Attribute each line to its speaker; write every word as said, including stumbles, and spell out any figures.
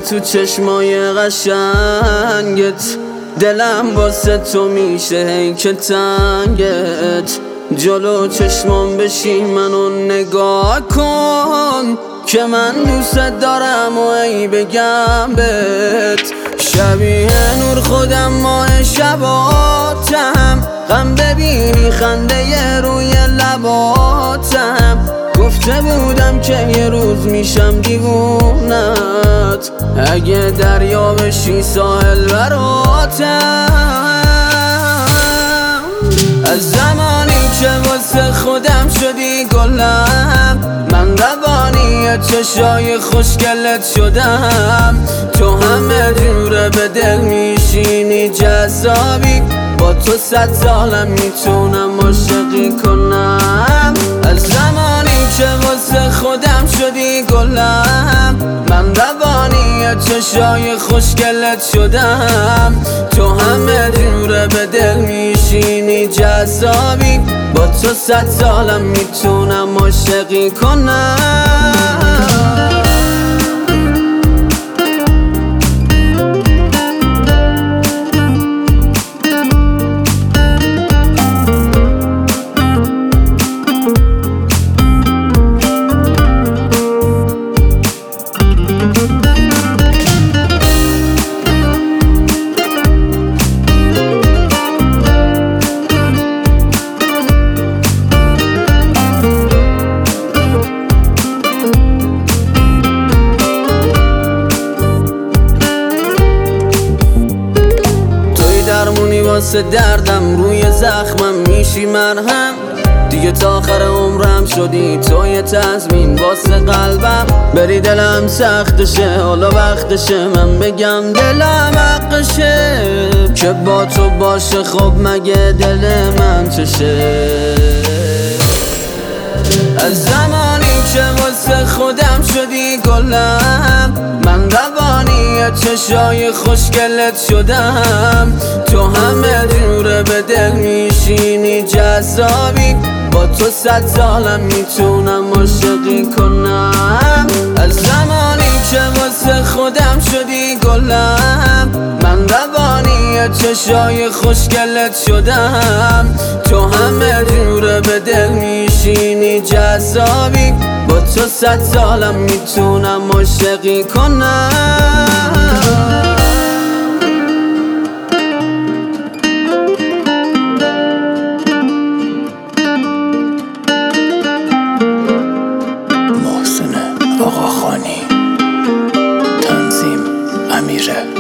Speaker 1: تو چشمای قشنگت، دلم واسه تو میشه هی که تنگت. جلو چشمام بشین منو نگاه کن که من دوست دارم و ای بگم بهت. شبیه نور خودم ماه شباتم، غم ببینی خنده روی لباتم. گفته بودم که یه روز میشم دیوونت، اگه دریا بشی ساحل براتم. از زمانی که واسه خودم شدی گلم، من روانی چشای خوشگلت شدم. تو همه جوره به دل میشینی جذابی، با تو صد سالم میتونم عاشقی کنم. از زمانی که واسه خودم شدی گلم، من روانی چشای خوشگلت شدم. تو همه جوره به دل میشینی جذابی، با تو صد سالم میتونم عاشقی کنم. درمونی واسه دردم، روی زخمم میشی مرهم. دیگه تا آخر عمرم شدی تو یه تضمین واسه قلبم. بری دلم سختشه، حالا وقتشه من بگم دلم حقشه که با تو باشه. خب مگه دل من چشه؟ از زمانی که واسه خودم شدی گلم، من روانی چشای خوشگلت شدم. تو همه جوره به دل میشینی جذابی، با تو صد سالم میتونم عاشقی کنم. از زمانی که واسه خودم شدی گلم، من روانی چشای خوشگلت شدم. تو همه جوره به دل میشینی جذابی، با تو صد سالم میتونم عاشقی کنم.
Speaker 2: محسن آقاخانی، تنظیم امیره.